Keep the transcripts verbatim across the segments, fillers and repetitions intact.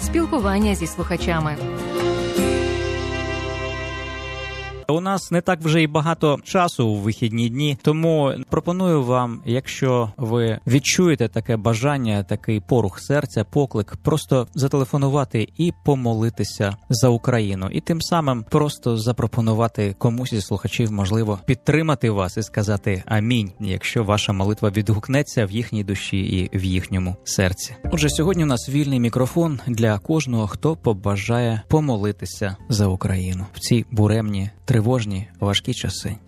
спілкування зі слухачами. У нас не так вже й багато часу у вихідні дні, тому пропоную вам, якщо ви відчуєте таке бажання, такий порух серця, поклик, просто зателефонувати і помолитися за Україну. І тим самим просто запропонувати комусь із слухачів, можливо, підтримати вас і сказати амінь, якщо ваша молитва відгукнеться в їхній душі і в їхньому серці. Отже, сьогодні у нас вільний мікрофон для кожного, хто побажає помолитися за Україну в ці буремні, тривожні, важкі часи.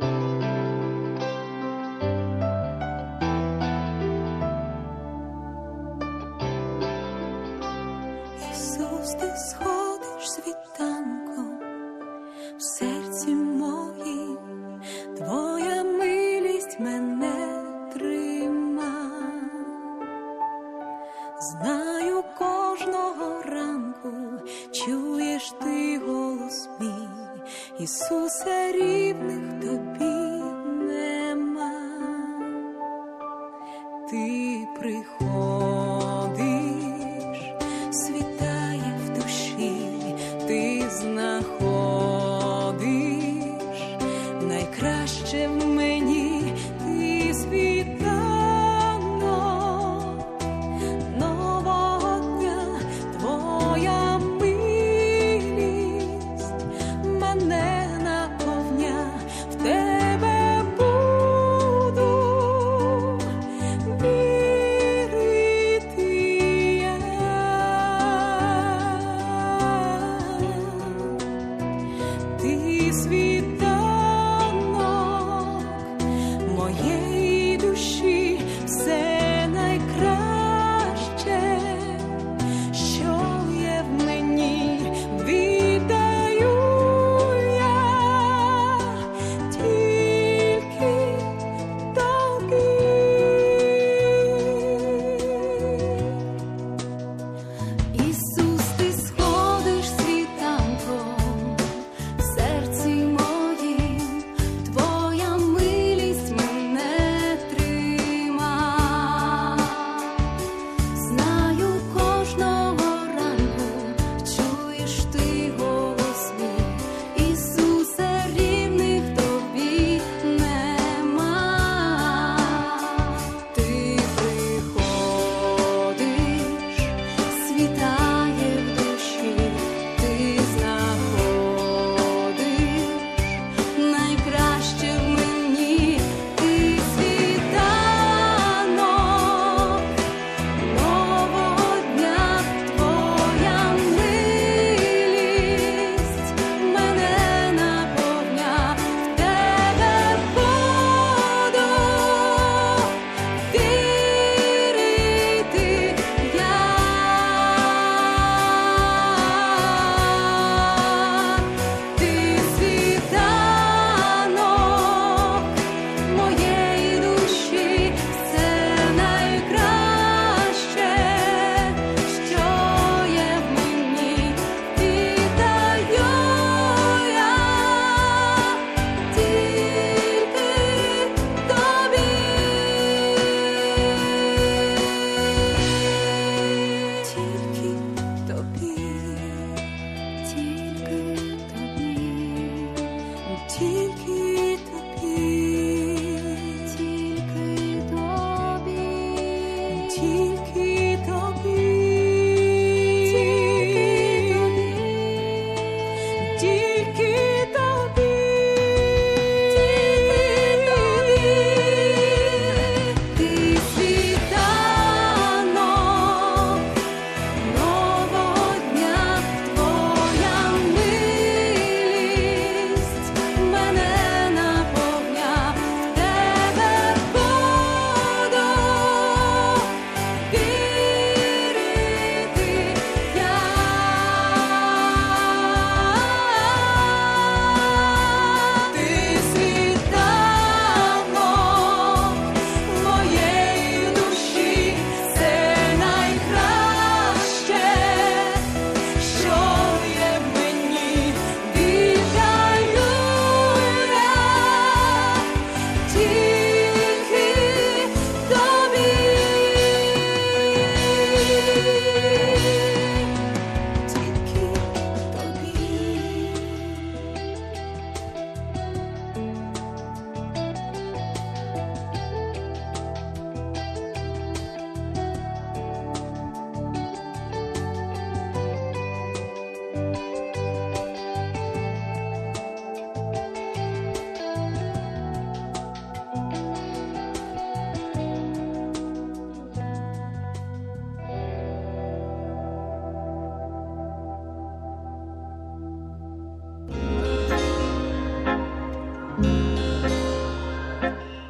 Ісус, ти сходиш світанком в серці моїм, твоя милість мене трима. Знаю, кожного ранку чуєш ти голос мій, Ісусе, рівних тобі нема. Ти приходиш, світає в душі, ти знаходиш найкраще в мені, ти світанок нового дня, твоя милість мене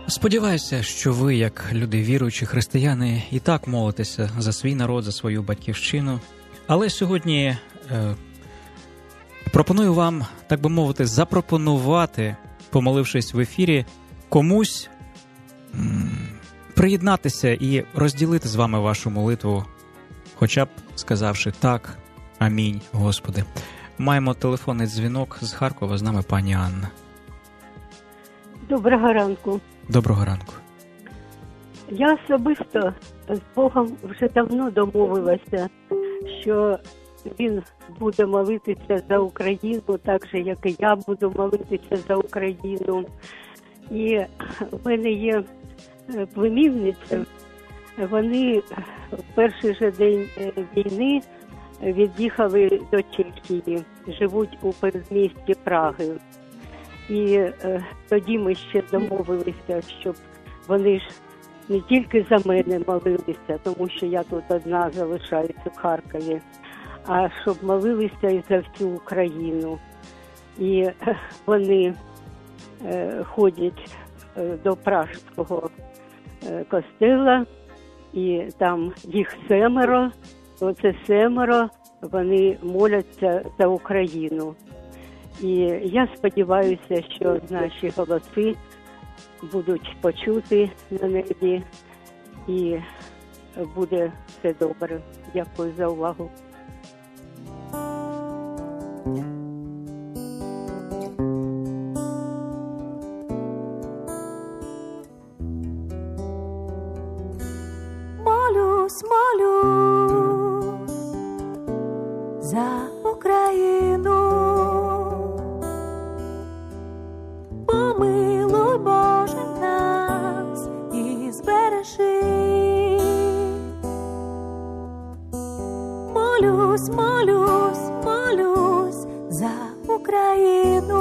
Сподіваюся, що ви, як люди віруючі християни, і так молитеся за свій народ, за свою батьківщину. Але сьогодні е, пропоную вам, так би мовити, запропонувати, помолившись в ефірі, комусь м- приєднатися і розділити з вами вашу молитву, хоча б сказавши «Так, амінь, Господи». Маємо телефонний дзвінок з Харкова, з нами пані Анна. Доброго ранку. Доброго ранку. Я особисто з Богом вже давно домовилася, що Він буде молитися за Україну, так же, як і я буду молитися за Україну. І в мене є племінниця, вони в перший же день війни від'їхали до Чехії, живуть у передмісті Праги. І е, тоді ми ще домовилися, щоб вони ж не тільки за мене молилися, тому що я тут одна залишаюся в Харкові, а щоб молилися і за всю Україну. І е, вони е, ходять е, до Пражського е, костела, і там їх семеро, оце семеро, вони моляться за Україну. І я сподіваюся, що наші голоси будуть почуті на небі і буде все добре. Дякую за увагу. Молюсь, молюсь за Україну. Помилуй, Боже, нас і збережи. Молюсь, молюсь, молюсь за Україну.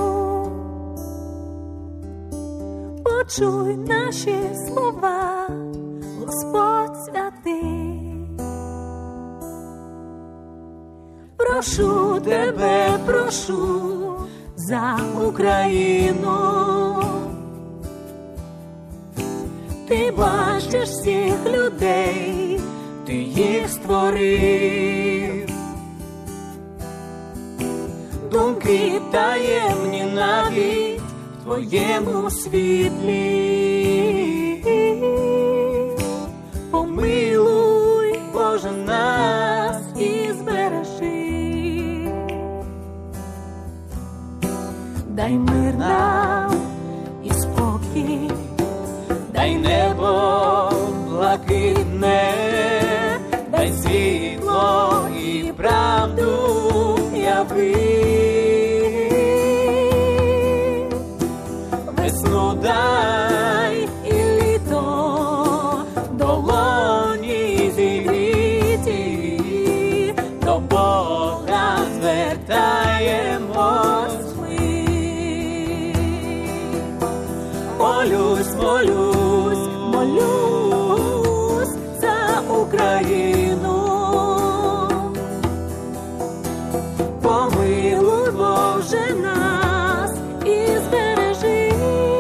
Почуй наші слова, Господь святий. Прошу тебе, прошу за Україну. Ти бачиш всіх людей, ти їх створив. Думки таємні навіть в твоєму світлі. Помилуй, Боже, нас і збережи. Дай мир нам і спокій, дай небо блакитне, дай світло і правду яви. Весну дай і літо, долоні зігріті, до Бога звертаємось ми. Молюсь, молюсь, молюсь за Україну. Помилуй, Боже, нас і збережи.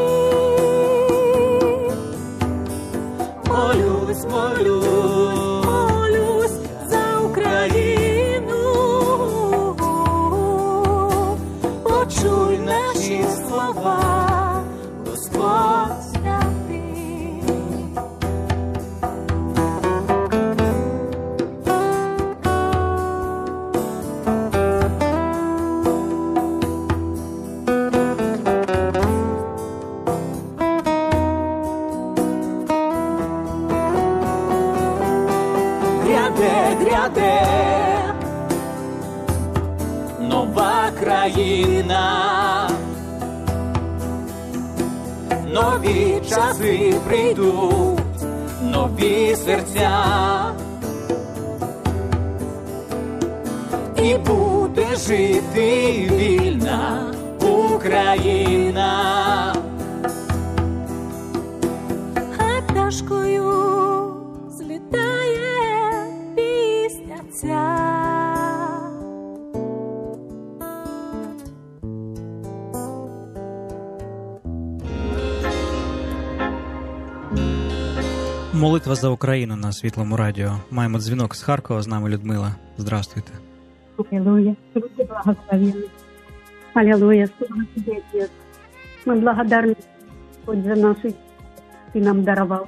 Молюсь, молюсь, молюсь за Україну. Почуй наші слова, Господь святий. Гряде, гряде, нова країна, нові часи прийдуть, нові серця, і буде жити вільна Україна. А пташкою злітає пісня ця. Молитва за Україну на Світлому радіо. Маємо дзвінок з Харкова, з нами Людмила. Здравствуйте. Аллилуйя. Будьте благословенны. Аллилуйя. Слава тебе, Отец. Мы благодарны, Господь, за нашу жизнь, Ты нам даровал.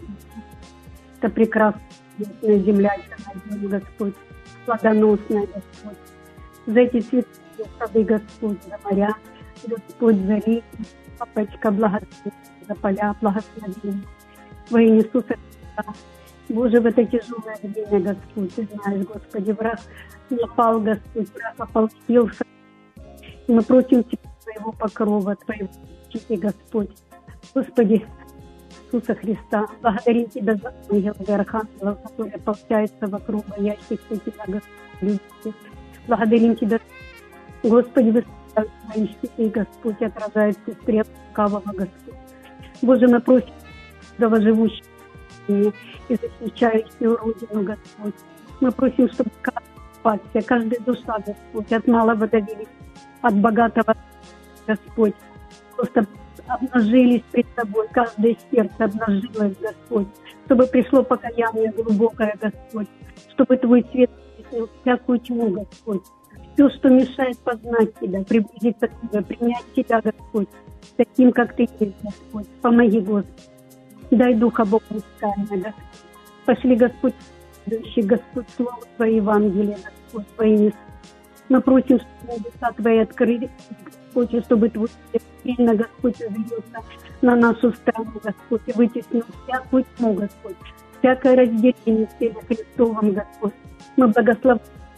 Это прекрасная земля, Господь, плодоносная, Господь. За эти цветы, сады, Господь, за моря, Господь, за реки, Папочка, благослови за поля, благослови. Во имя Иисуса Христа. Боже, в это тяжелое время, Господь, Ты знаешь, Господи, враг напал, Господь, враг ополчился. И мы просим Тебя, Твоего покрова, Твоего защиты, Господь. Господи, Иисуса Христа, благодарим Тебя за ангелов и архангелов, которые ополчаются вокруг боящихся Тебя, Господи. Благодарим Тебя, Господи, высылают Твои щиты, Господь, отражают все стрелы лукавого, Господь. Боже, мы просим за живущих и защищающую Родину, Господь. Мы просим, чтобы каждый спасся, каждая душа, Господь, от малого до великого, от богатого, Господь, просто обнажились пред Тобой, каждое сердце обнажилось, Господь, чтобы пришло покаяние глубокое, Господь, чтобы Твой свет осветил всякую тьму, Господь. Все, что мешает познать Тебя, приблизиться к Тебе, принять Тебя, Господь, таким, как Ты есть, Господь. Помоги, Господь. Дай Духа Бога искания, Господь. Пошли, Господь, следующий, Господь, Слово Твое Евангелие, Господь, во имя Иисуса. Мы просим, чтобы небеса Твои открыли, Господь, чтобы Твой свет сильно, Господь, излился на нашу страну, Господь, и вытеснил всякую тьму, Господь, всякое разделение в теле Христовом, Господь. Мы благословим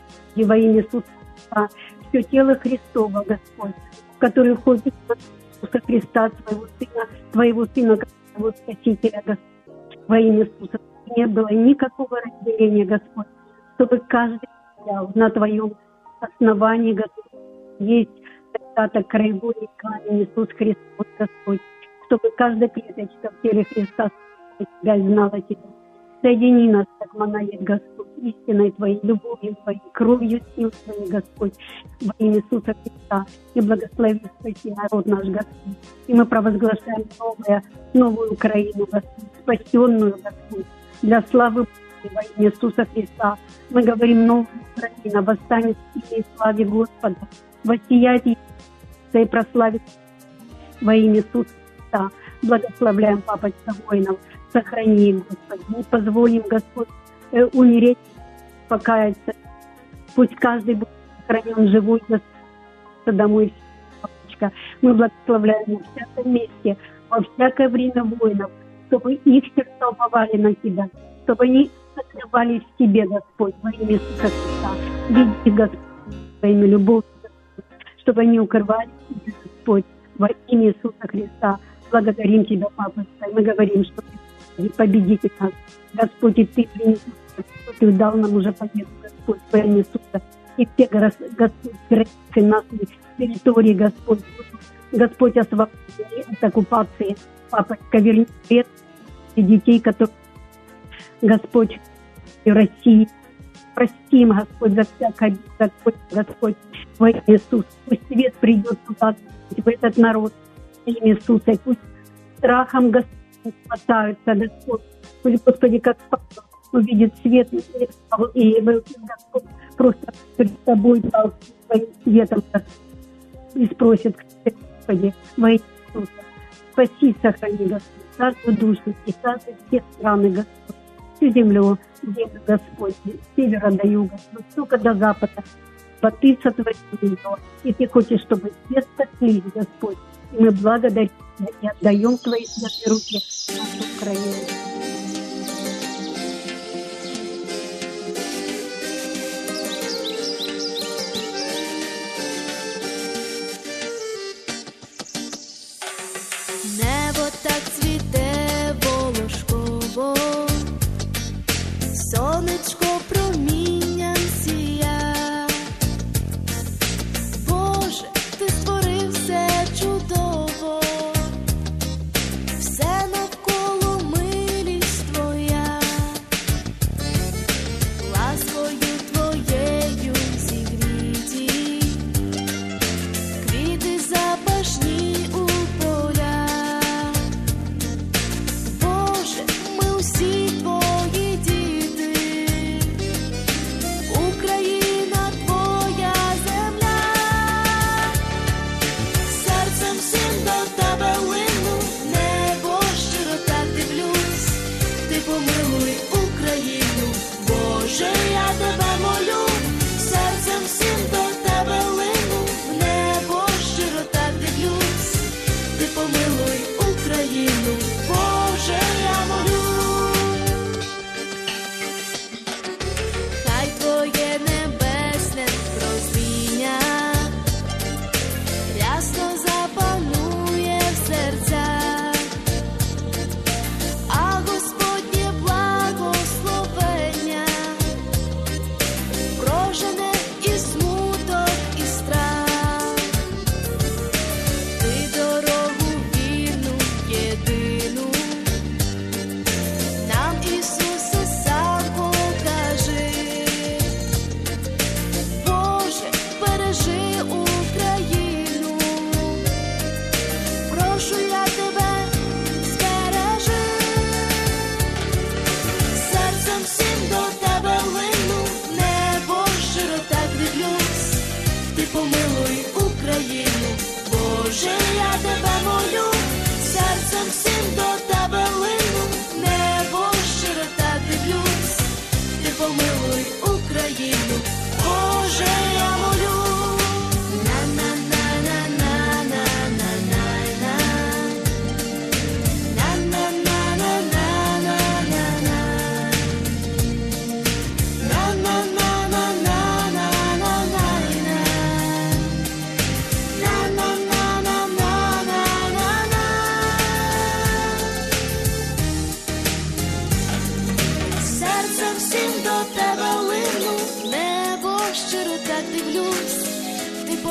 во имя Иисуса Христа все тело Христово, Господь, в которое входит Иисуса Христа, Твоего Сына, Твоего Сына, Твоего Спасителя, Господь, во имя Иисуса. Не было никакого разделения, Господь, чтобы каждый взял на Твоем основании, Господь, есть достаток краевой и камень Иисус Христос, Господь, чтобы каждая клеточка в теле Христа Тебя знала Тебя. Соедини нас, как монолит, Господь, истиной Твоей, любовью Твоей, кровью сил Твоей, Господь, во имя Иисуса Христа. И благослови, спаси народ наш, Господь. И мы провозглашаем новое, новую Украину, Господь, спасенную, Господь, для славы Божьей во имя Иисуса Христа. Мы говорим, новая Украина восстанет в силе и славе Господа, воссияет и прославит во имя Иисуса Христа. Благословляем, Папочка, воинов, сохрани их, Господи, не позволим, Господь, э, умереть, покаяться. Пусть каждый будет сохранен живой, Господь, домой, Папочка. Мы благословляем во всяком месте, во всякое время воинов, чтобы их сердца уповали на Тебя, чтобы они открывались в Тебе, Господь, во имя Иисуса Христа. Веди, Господь, во имя любовь, чтобы они укрывались в Тебе, Господь, во имя Иисуса Христа. Благодарим Тебя, Папочка, и мы говорим, что Ты победитель нас, Господь, и Ты принес, Ты дал нам уже победу, Господь, во имя Иисуса. И все, Господь, границы нашей территории, Господь, Господь, освободи от оккупации, Папочка, верни свет и детей, которые, Господь, в России. Прости им, Господь, за всякое, Господь, Господь, во имя Иисуса. Пусть свет придет туда, в этот народ, во имя Иисуса. И пусть страхом, Господь, спасаются, Господь. Пусть, Господи, как Павел увидит свет, и, и Господь просто перед Тобой дал своим светом, Господь, и спросит, Господи, во имя Иисуса. Спаси, сохрани, Господь, каждую душу, и каждую все страны, Господь, всю землю, землю, Господь, с севера до юга, только до запада. But Ты сотворил ее, и Ты хочешь, чтобы все спаслись, Господь. И мы благодарим Тебя и отдаем Твои святые руки нашу Украину. Небо так цвіте волошково, сонечко промінням сія. Боже, Ти створив все чудово, все навколо милі.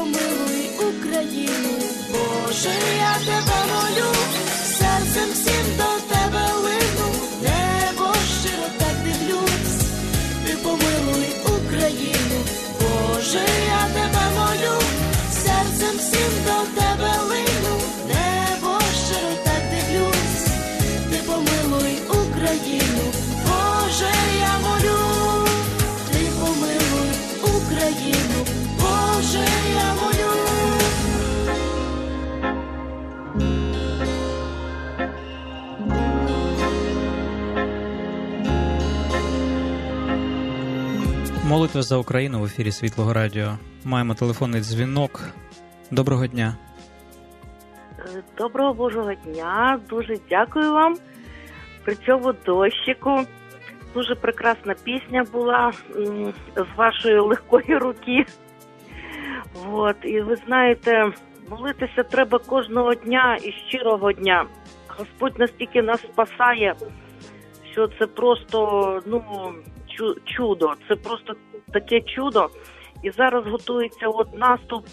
помилуй Україну. Боже, я тебе молю, серцем всім до тебе лину, небо щиро так дивлюсь, ти помилуй Україну. Боже, я тебе молю, серцем всім до тебе лину, небо щиро так дивлюсь, ти помилуй Україну. Боже, я молю, ти помилуй Україну. Боже, я молю. Молитва за Україну в ефірі Світлого Радіо. Маємо телефонний дзвінок. Доброго дня. Доброго Божого дня. Дуже дякую вам. При цьому дощику. Дуже прекрасна пісня була м, з вашої легкої руки. От. І ви знаєте, молитися треба кожного дня і щирого дня. Господь настільки нас спасає, що це просто, ну, чудо. Це просто таке чудо. І зараз готується от наступ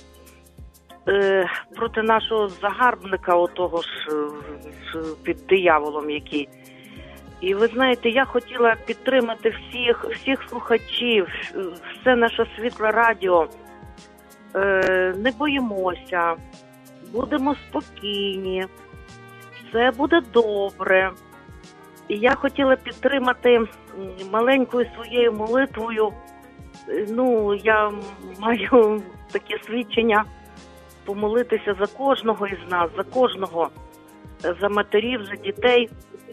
е, проти нашого загарбника, отого ж, ж під дияволом який. І ви знаєте, я хотіла підтримати всіх, всіх слухачів, все наше Світле Радіо. Е, не боїмося, будемо спокійні, все буде добре. І я хотіла підтримати маленькою своєю молитвою. Ну, я маю таке свідчення помолитися за кожного із нас, за кожного, за матерів, за дітей.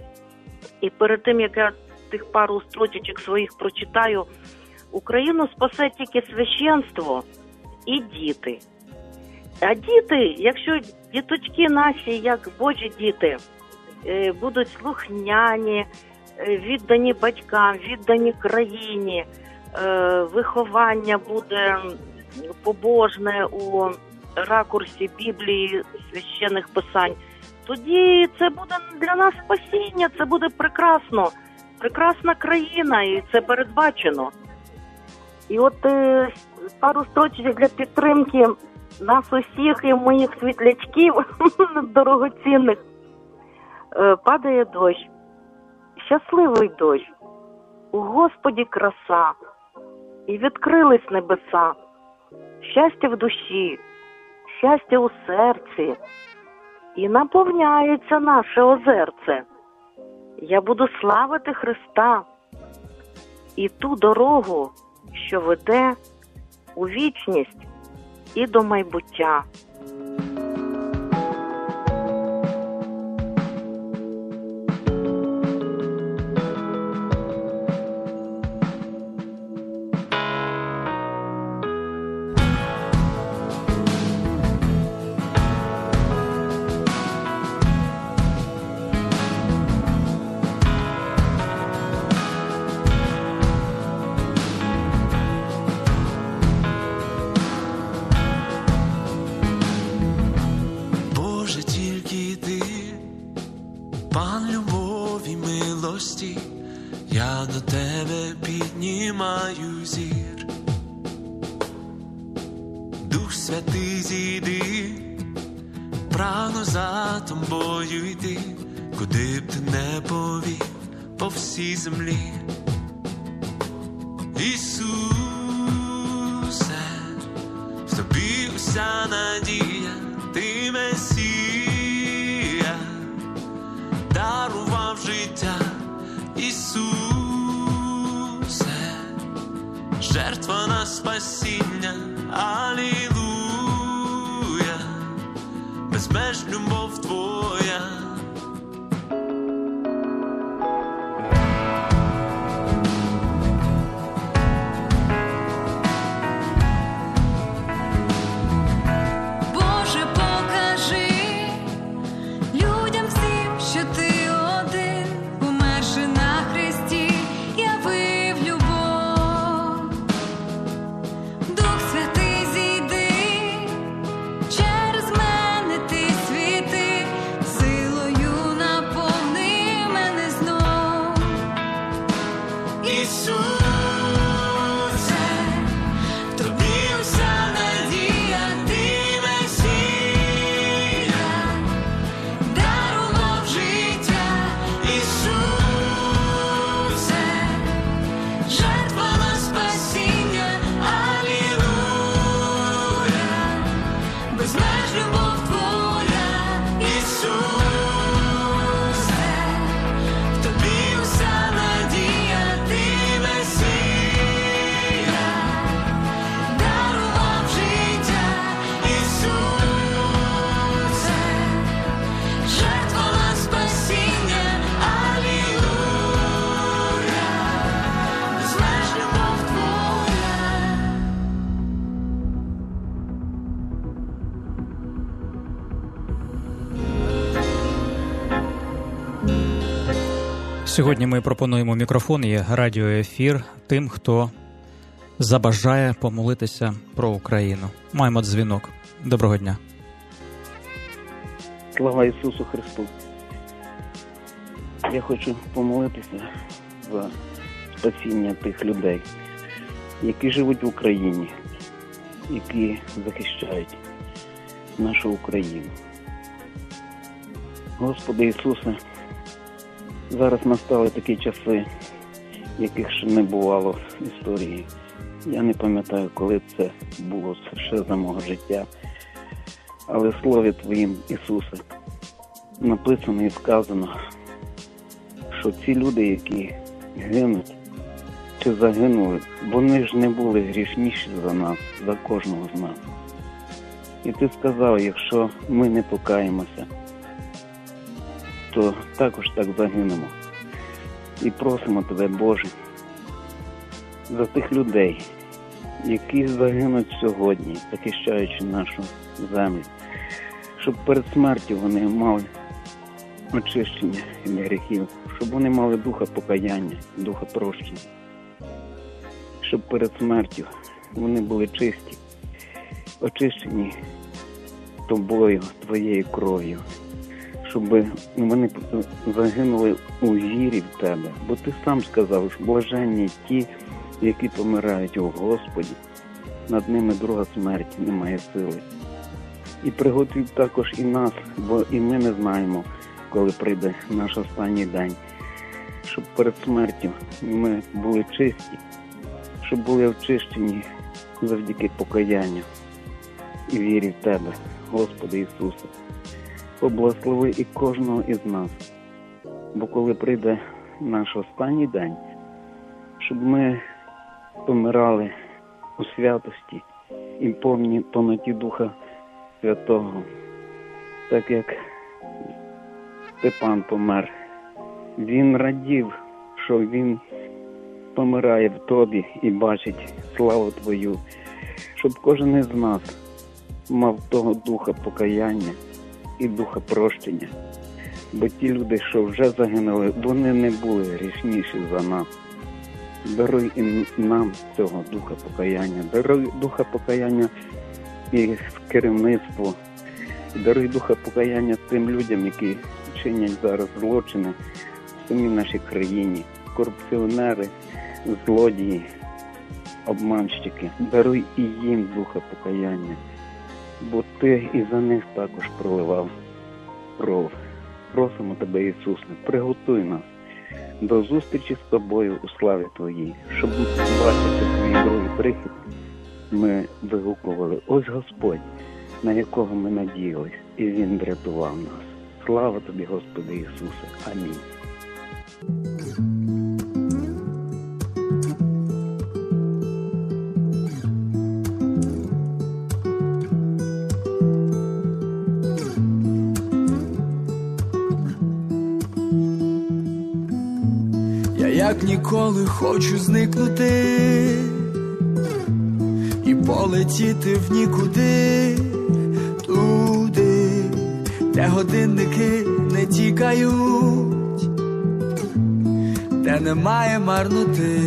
І перед тим, як я тих пару строчечок своїх прочитаю, Україну спасе тільки священство і діти. А діти, якщо діточки наші, як Божі діти, будуть слухняні, віддані батькам, віддані країні, виховання буде побожне у ракурсі Біблії, священних писань, тоді це буде для нас спасіння, це буде прекрасно, прекрасна країна, і це передбачено. І от е, пару строчок для підтримки нас усіх і моїх світлячків дорогоцінних. Е, падає дощ, щасливий дощ, у Господі краса, і відкрились небеса, щастя в душі, щастя у серці, і наповняється наше озерце. Я буду славити Христа і ту дорогу, що веде у вічність і до майбуття. Я до тебе піднімаю зір. Дух Святий зійди, прагну за тобою йти, куди б ти не повів по всій землі. Ісусе, в тобі уся надія, ти Месія, дарував життя. Ісусе, жертва на спасіння, алілуя, безмеж любов твоя. Боже, покажи людям всім, що ти один, померши на хресті, явив любов. Дух Святий зійди, через мене ти світи, Сьогодні ми пропонуємо мікрофон і радіоефір тим, хто забажає помолитися про Україну. Маємо дзвінок. Доброго дня. Слава Ісусу Христу. Я хочу помолитися за спасіння тих людей, які живуть в Україні, які захищають нашу Україну. Господи Ісусе, зараз настали такі часи, яких ще не бувало в історії. Я не пам'ятаю, коли це було ще за мого життя. Але в Слові Твоїм, Ісусе, написано і сказано, що ці люди, які гинуть чи загинули, вони ж не були грішніші за нас, за кожного з нас. І Ти сказав, якщо ми не покаємося, то також так загинемо. І просимо Тебе, Боже, за тих людей, які загинуть сьогодні, захищаючи нашу землю, щоб перед смертю вони мали очищення від гріхів, щоб вони мали духа покаяння, духа прощення, щоб перед смертю вони були чисті, очищені Тобою, Твоєю кров'ю, щоб вони загинули у вірі в Тебе. Бо Ти сам сказав, що блаженні ті, які помирають у Господі, над ними друга смерть не має сили. І приготуй також і нас, бо і ми не знаємо, коли прийде наш останній день, щоб перед смертю ми були чисті, щоб були очищені завдяки покаянню і вірі в Тебе, Господи Ісусе. Поблагослови і кожного із нас, бо коли прийде наш останній день, щоб ми помирали у святості і повні повноті Духа Святого, так як Степан помер. Він радів, що він помирає в Тобі і бачить славу Твою, щоб кожен із нас мав того духа покаяння і духа прощення. Бо ті люди, що вже загинули, вони не були грішніші за нас. Даруй і нам цього духа покаяння, даруй духа покаяння і керівництву, даруй духа покаяння тим людям, які чинять зараз злочини в самій нашій країні, корупціонери, злодії, обманщики. Даруй і їм духа покаяння, бо Ти і за них також проливав кров. Просимо Тебе, Ісусе, приготуй нас до зустрічі з Тобою у славі Твоїй, щоб бачити Твій другий прихід. Ми вигукували: ось Господь, на якого ми надіялись, і Він врятував нас. Слава Тобі, Господи Ісусе. Амінь. Я як ніколи хочу зникнути і полетіти в нікуди, туди, де годинники не тікають, де немає марноти.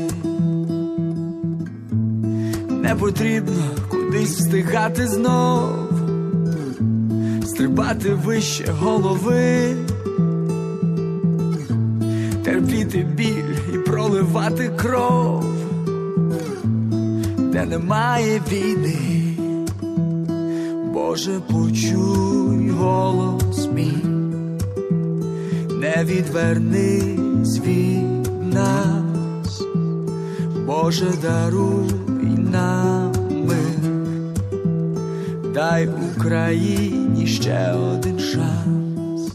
Не потрібно кудись встигати знов, стрибати вище голови, терпіти біль і проливати кров, де немає війни. Боже, почуй голос мій, не відвернись від нас. Боже, даруй нам мир, дай Україні ще один шанс.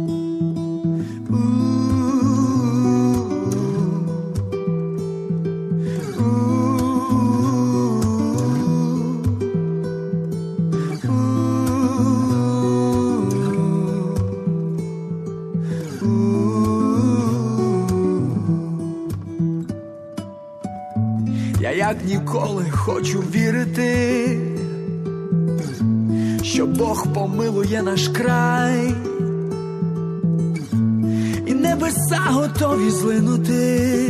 Я як ніколи хочу вірити, що Бог помилує наш край і не небеса готові злинути,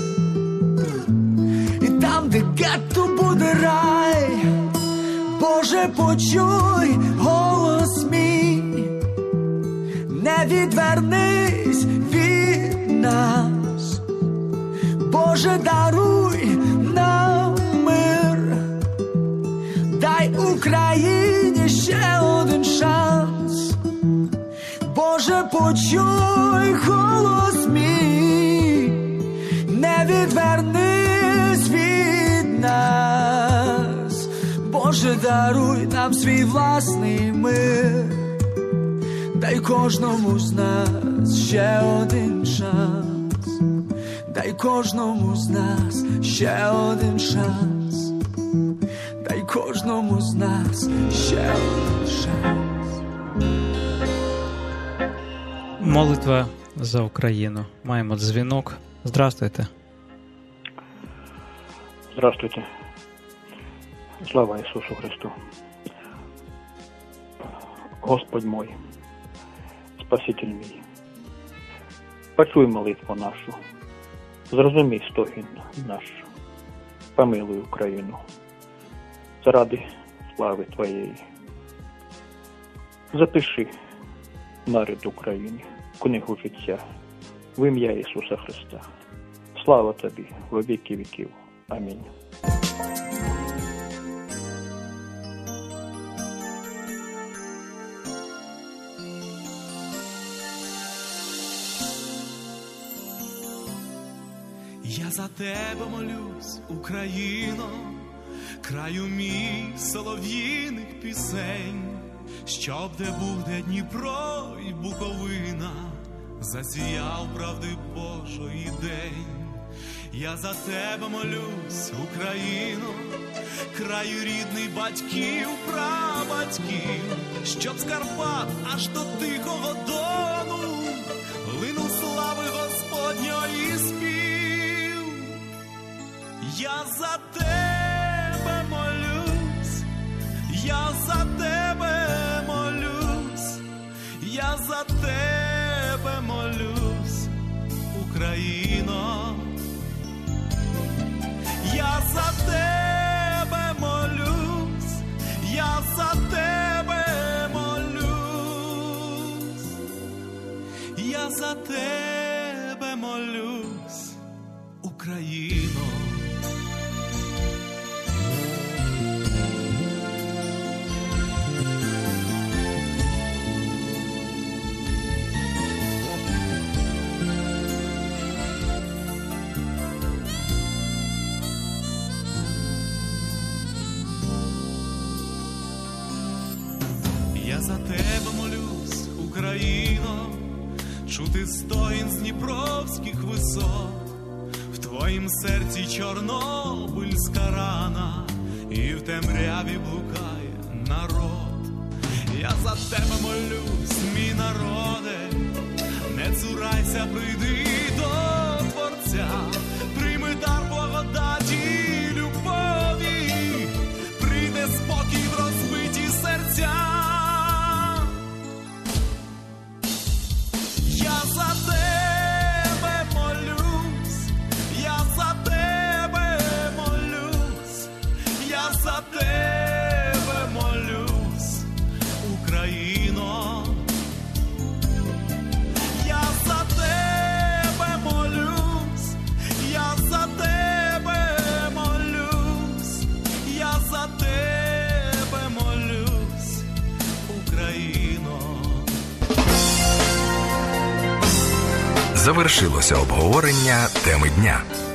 і там, де гетто буде рай, Боже, почуй голос мій, не відвернись від нас, Боже, даруй нам мир, дай Україні ще один шанс, Боже, почуй голос мій, не відвернись від нас, Боже, даруй нам свій власний мир, дай кожному з нас ще один шанс, дай кожному з нас ще один шанс, дай кожному з нас ще один шанс. Молитва за Україну. Маємо дзвінок. Здравствуйте. Здравствуйте. Слава Ісусу Христу. Господь мой, Спаситель мій, почуй молитву нашу, зрозумій стогін наш, помилуй Україну, заради слави Твоєї. Запиши народ України в книгу життя в ім'я Ісуса Христа. Слава Тобі во віки віків. Амінь. Я за тебе молюсь, Україно, краю мій солов'їних пісень, щоб де буде Дніпро і Буковина, засіяв правди Божої день. Я за тебе молюсь, Україно, краю рідний батьків, прабатьків, щоб з Карпат аж до Тихого Дону линув слави Господньої спів. Я за тебе молюсь, я за тебе молюсь, я за тебе молюсь, Україно. Я за тебе молюсь, я за тебе молюсь, я за тебе молюсь, Україно. Я за тебе молюсь, Україно, чути стогін з дніпровських висот, в твоїм серці чорнобильська рана, і в темряві блукає народ. Я за тебе молюсь, мій народе, не цурайся, прийди до Творця, прийми дар благодаті і любові, прийде спокій в розбиті серця. Я за тебе молюсь, я за тебе молюсь, я за тебе молюсь, Україно. Я за тебе молюсь, я за тебе молюсь, я за тебе молюсь, Україно. Завершилося обговорення теми дня.